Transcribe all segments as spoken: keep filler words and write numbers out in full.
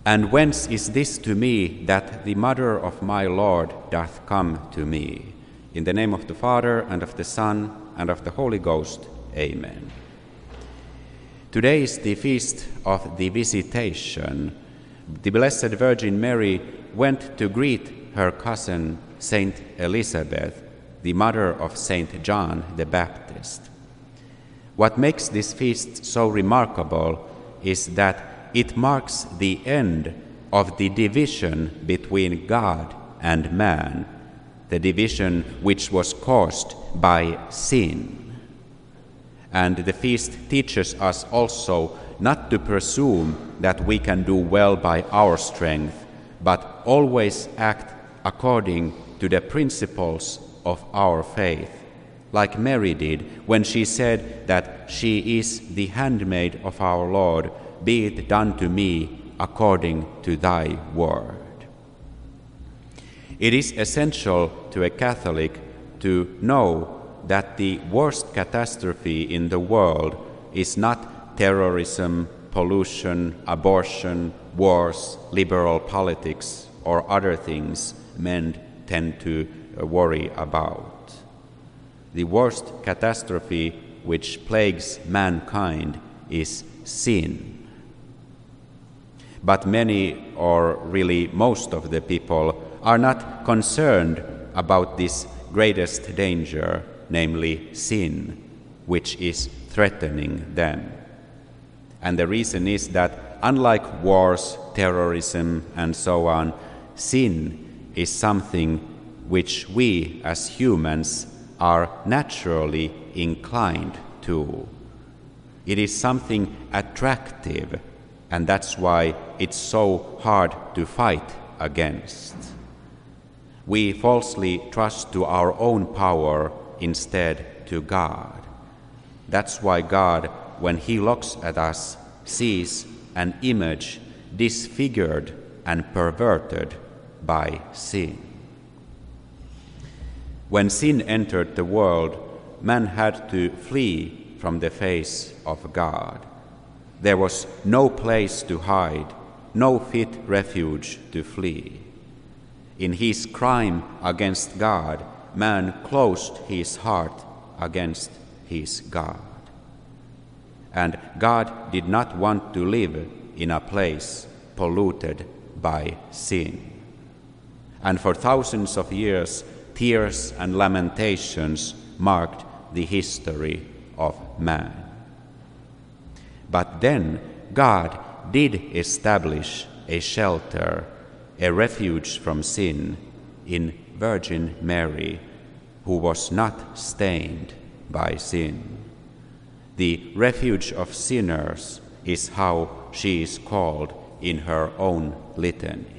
And whence is this to me that the mother of my Lord doth come to me? In the name of the Father, and of the Son, and of the Holy Ghost. Amen. Today is the feast of the Visitation. The Blessed Virgin Mary went to greet her cousin, Saint Elizabeth, the mother of Saint John the Baptist. What makes this feast so remarkable is that it marks the end of the division between God and man, the division which was caused by sin. And the feast teaches us also not to presume that we can do well by our strength, but always act according to the principles of our faith, like Mary did when she said that she is the handmaid of our Lord. Be it done to me according to thy word. It is essential to a Catholic to know that the worst catastrophe in the world is not terrorism, pollution, abortion, wars, liberal politics, or other things men tend to worry about. The worst catastrophe which plagues mankind is sin. But many, or really most of the people, are not concerned about this greatest danger, namely sin, which is threatening them. And the reason is that unlike wars, terrorism, and so on, sin is something which we as humans are naturally inclined to. It is something attractive, and that's why it's so hard to fight against. We falsely trust to our own power instead to God. That's why God, when He looks at us, sees an image disfigured and perverted by sin. When sin entered the world, man had to flee from the face of God. There was no place to hide, no fit refuge to flee. In his crime against God, man closed his heart against his God. And God did not want to live in a place polluted by sin. And for thousands of years, tears and lamentations marked the history of man. But then God did establish a shelter, a refuge from sin in Virgin Mary, who was not stained by sin. The refuge of sinners is how she is called in her own litany.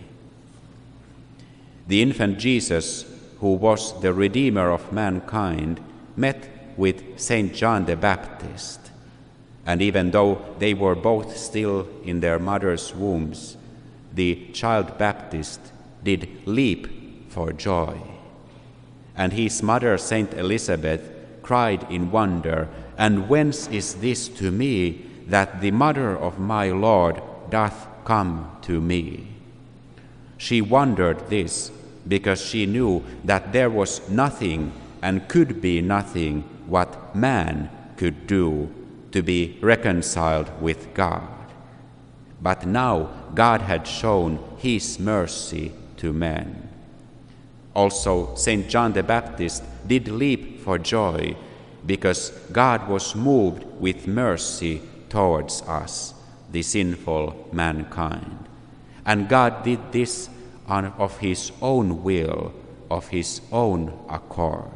The infant Jesus, who was the Redeemer of mankind, met with Saint John the Baptist. And even though they were both still in their mother's wombs, the child Baptist did leap for joy. And his mother, Saint Elizabeth, cried in wonder, "And whence is this to me, that the mother of my Lord doth come to me?" She wondered this because she knew that there was nothing and could be nothing what man could do to be reconciled with God. But now God had shown His mercy to men. Also, Saint John the Baptist did leap for joy because God was moved with mercy towards us, the sinful mankind. And God did this on, of His own will, of His own accord.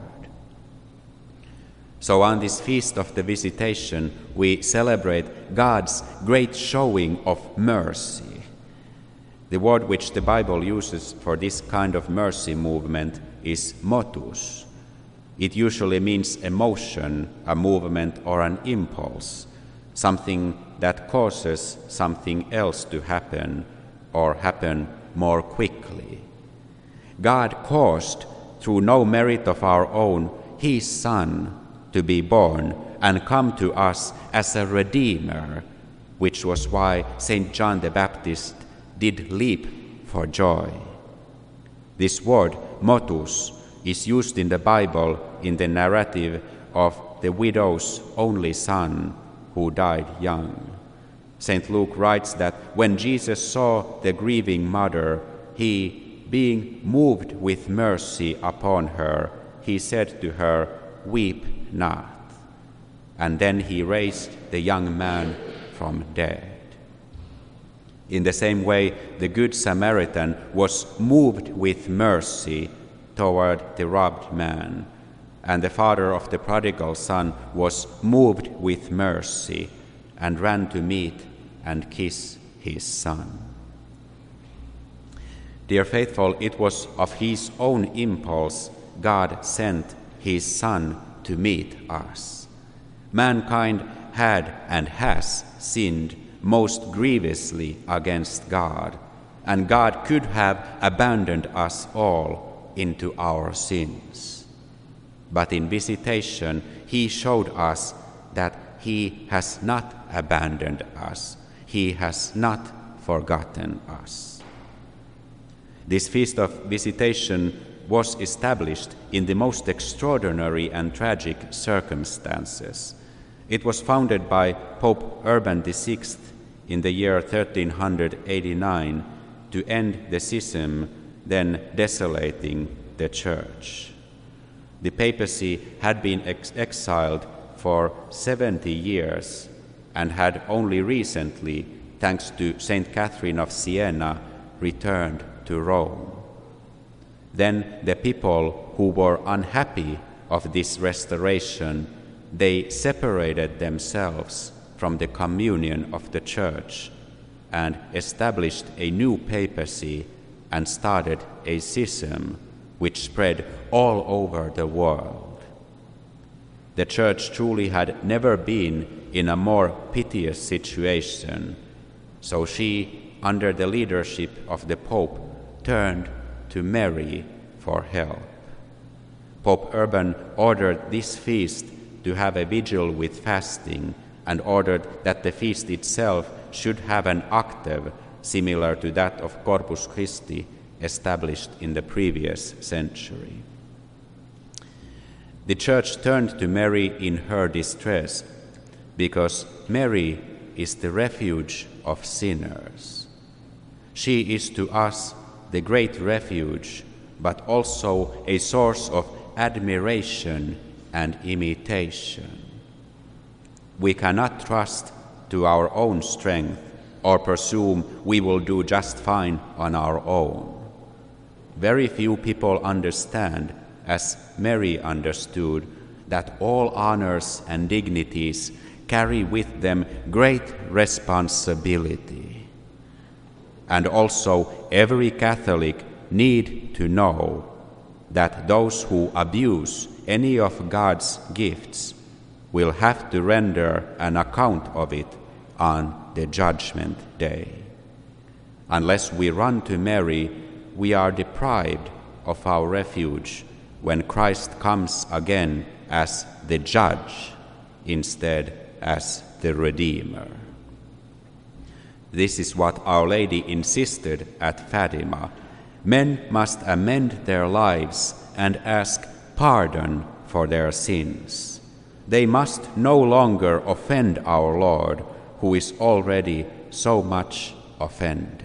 So on this feast of the Visitation, we celebrate God's great showing of mercy. The word which the Bible uses for this kind of mercy movement is motus. It usually means emotion, a movement or an impulse, something that causes something else to happen or happen more quickly. God caused, through no merit of our own, His Son to be born and come to us as a Redeemer, which was why Saint John the Baptist did leap for joy. This word, motus, is used in the Bible in the narrative of the widow's only son who died young. Saint Luke writes that when Jesus saw the grieving mother, he, being moved with mercy upon her, he said to her, "Weep not." And then he raised the young man from dead. In the same way, the Good Samaritan was moved with mercy toward the robbed man, and the father of the prodigal son was moved with mercy and ran to meet and kiss his son. Dear faithful, it was of his own impulse God sent his Son to meet us. Mankind had and has sinned most grievously against God, and God could have abandoned us all into our sins. But in visitation, he showed us that he has not abandoned us. He has not forgotten us. This feast of visitation was established in the most extraordinary and tragic circumstances. It was founded by Pope Urban the Sixth in the year thirteen eighty-nine to end the schism then desolating the Church. The papacy had been ex- exiled for seventy years and had only recently, thanks to Saint Catherine of Siena, returned to Rome. Then the people who were unhappy of this restoration, they separated themselves from the communion of the Church and established a new papacy and started a schism which spread all over the world. The Church truly had never been in a more piteous situation, so she, under the leadership of the Pope, turned to Mary for help. Pope Urban ordered this feast to have a vigil with fasting and ordered that the feast itself should have an octave similar to that of Corpus Christi established in the previous century. The Church turned to Mary in her distress because Mary is the refuge of sinners. She is to us the great refuge, but also a source of admiration and imitation. We cannot trust to our own strength or presume we will do just fine on our own. Very few people understand, as Mary understood, that all honors and dignities carry with them great responsibility. And also every Catholic need to know that those who abuse any of God's gifts will have to render an account of it on the judgment day. Unless we run to Mary, we are deprived of our refuge when Christ comes again as the judge instead as the Redeemer. This is what Our Lady insisted at Fatima. Men must amend their lives and ask pardon for their sins. They must no longer offend our Lord, who is already so much offended.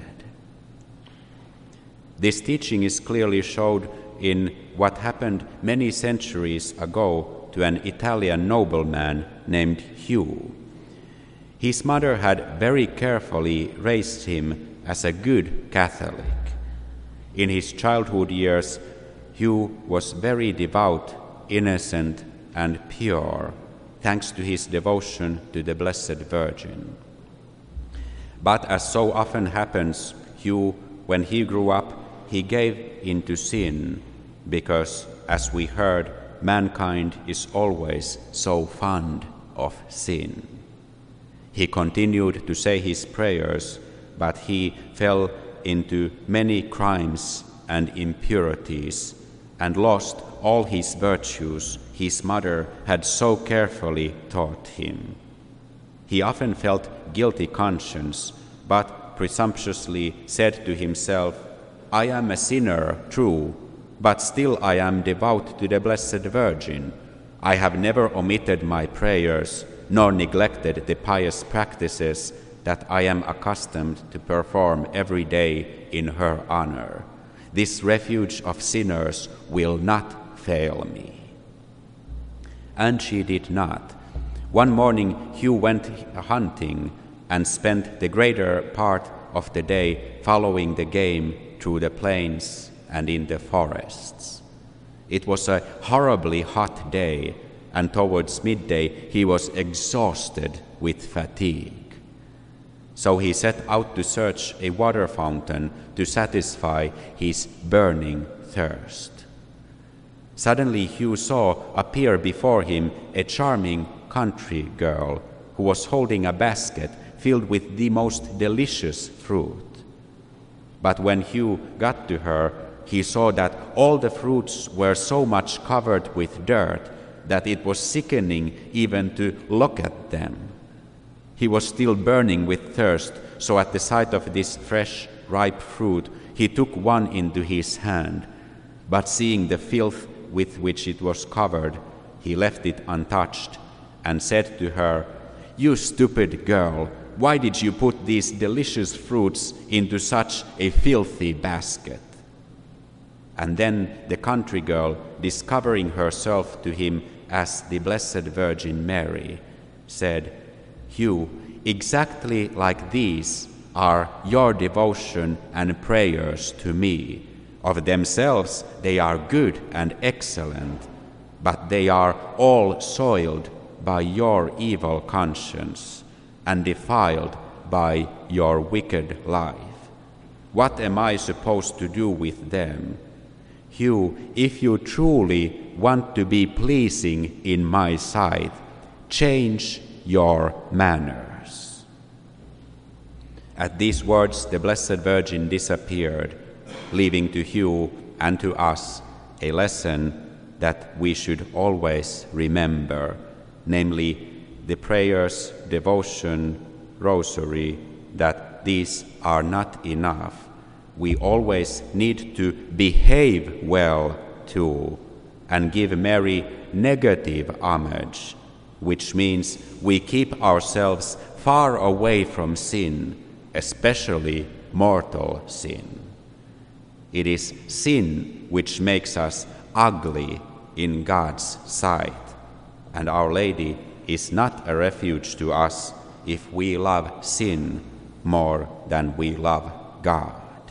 This teaching is clearly showed in what happened many centuries ago to an Italian nobleman named Hugh. His mother had very carefully raised him as a good Catholic. In his childhood years, Hugh was very devout, innocent, and pure, thanks to his devotion to the Blessed Virgin. But as so often happens, Hugh, when he grew up, he gave into sin, because, as we heard, mankind is always so fond of sin. He continued to say his prayers, but he fell into many crimes and impurities and lost all his virtues his mother had so carefully taught him. He often felt guilty conscience, but presumptuously said to himself, "I am a sinner, true, but still I am devout to the Blessed Virgin. I have never omitted my prayers, nor neglected the pious practices that I am accustomed to perform every day in her honor. This refuge of sinners will not fail me." And she did not. One morning Hugh went hunting and spent the greater part of the day following the game through the plains and in the forests. It was a horribly hot day, and towards midday he was exhausted with fatigue. So he set out to search a water fountain to satisfy his burning thirst. Suddenly Hugh saw appear before him a charming country girl who was holding a basket filled with the most delicious fruit. But when Hugh got to her, he saw that all the fruits were so much covered with dirt that it was sickening even to look at them. He was still burning with thirst, so at the sight of this fresh, ripe fruit, he took one into his hand. But seeing the filth with which it was covered, he left it untouched and said to her, "You stupid girl, why did you put these delicious fruits into such a filthy basket?" And then the country girl, discovering herself to him as the Blessed Virgin Mary, said, "Hugh, exactly like these are your devotion and prayers to me. Of themselves they are good and excellent, but they are all soiled by your evil conscience and defiled by your wicked life. What am I supposed to do with them? Hugh, if you truly want to be pleasing in my sight, change your manners." At these words, the Blessed Virgin disappeared, leaving to Hugh and to us a lesson that we should always remember, namely the prayers, devotion, rosary, that these are not enough. We always need to behave well too, and give Mary negative homage, which means we keep ourselves far away from sin, especially mortal sin. It is sin which makes us ugly in God's sight, and Our Lady is not a refuge to us if we love sin more than we love God.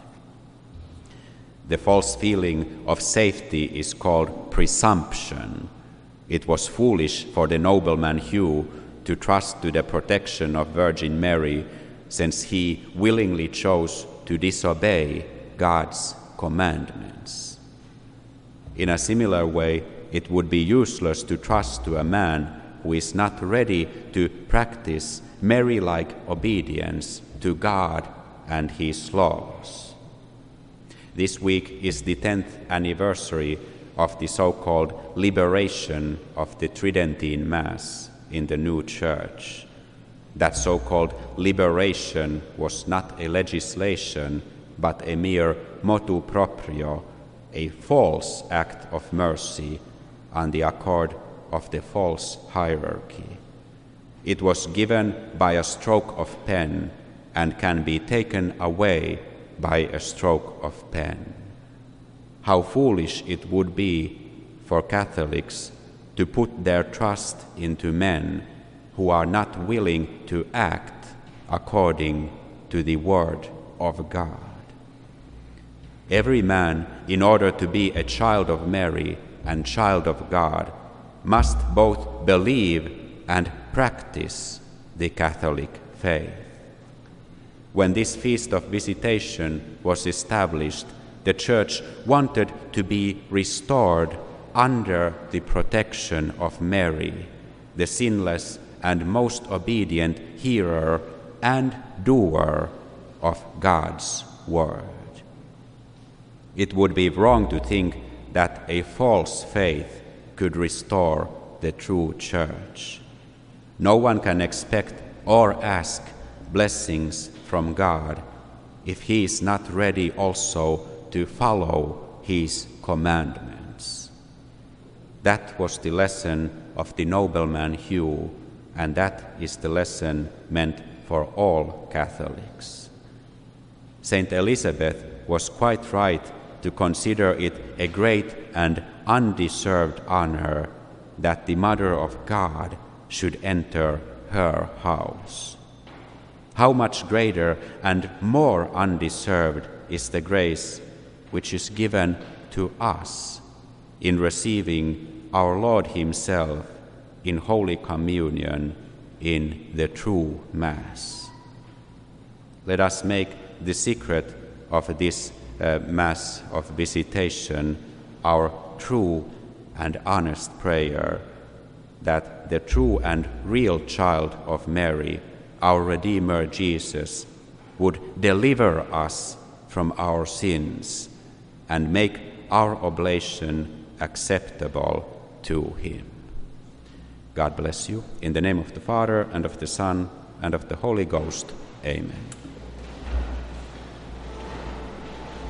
The false feeling of safety is called presumption. It was foolish for the nobleman Hugh to trust to the protection of Virgin Mary, since he willingly chose to disobey God's commandments. In a similar way, it would be useless to trust to a man who is not ready to practice Mary-like obedience to God and His laws. This week is the tenth anniversary of the so-called liberation of the Tridentine Mass in the new church. That so-called liberation was not a legislation, but a mere motu proprio, a false act of mercy on the accord of the false hierarchy. It was given by a stroke of pen and can be taken away by a stroke of pen. How foolish it would be for Catholics to put their trust into men who are not willing to act according to the Word of God. Every man, in order to be a child of Mary and child of God, must both believe and practice the Catholic faith. When this feast of visitation was established, the Church wanted to be restored under the protection of Mary, the sinless and most obedient hearer and doer of God's word. It would be wrong to think that a false faith could restore the true Church. No one can expect or ask blessings from God if he is not ready also to follow his commandments. That was the lesson of the nobleman Hugh, and that is the lesson meant for all Catholics. Saint Elizabeth was quite right to consider it a great and undeserved honor that the Mother of God should enter her house. How much greater and more undeserved is the grace which is given to us in receiving our Lord himself in Holy Communion in the true Mass. Let us make the secret of this uh, Mass of visitation our true and honest prayer, that the true and real child of Mary, our Redeemer Jesus, would deliver us from our sins and make our oblation acceptable to him. God bless you. In the name of the Father, and of the Son, and of the Holy Ghost. Amen.